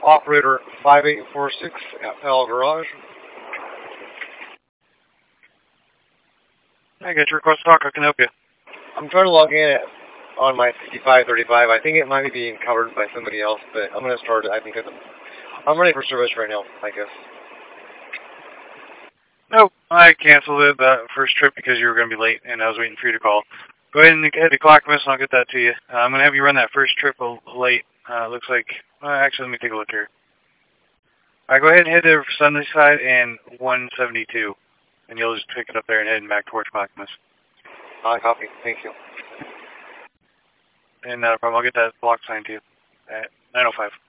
Operator 5846 at L Garage. I got your request to talk. I can help you. I'm trying to log in on my 5535. I think it might be being covered by somebody else, but I'm going to start it. I think I'm ready for service right now, I guess. Nope, I canceled it that first trip because you were going to be late, and I was waiting for you to call. Go ahead and hit the clock miss, and I'll get that to you. I'm going to have you run that first trip late. Looks like, actually, let me take a look here. All right, go ahead and hit the Sunday side and 172, and you'll just pick it up there and head back towards Clackamas. Copy. Thank you. And not a problem. I'll get that block signed to you at 9:05.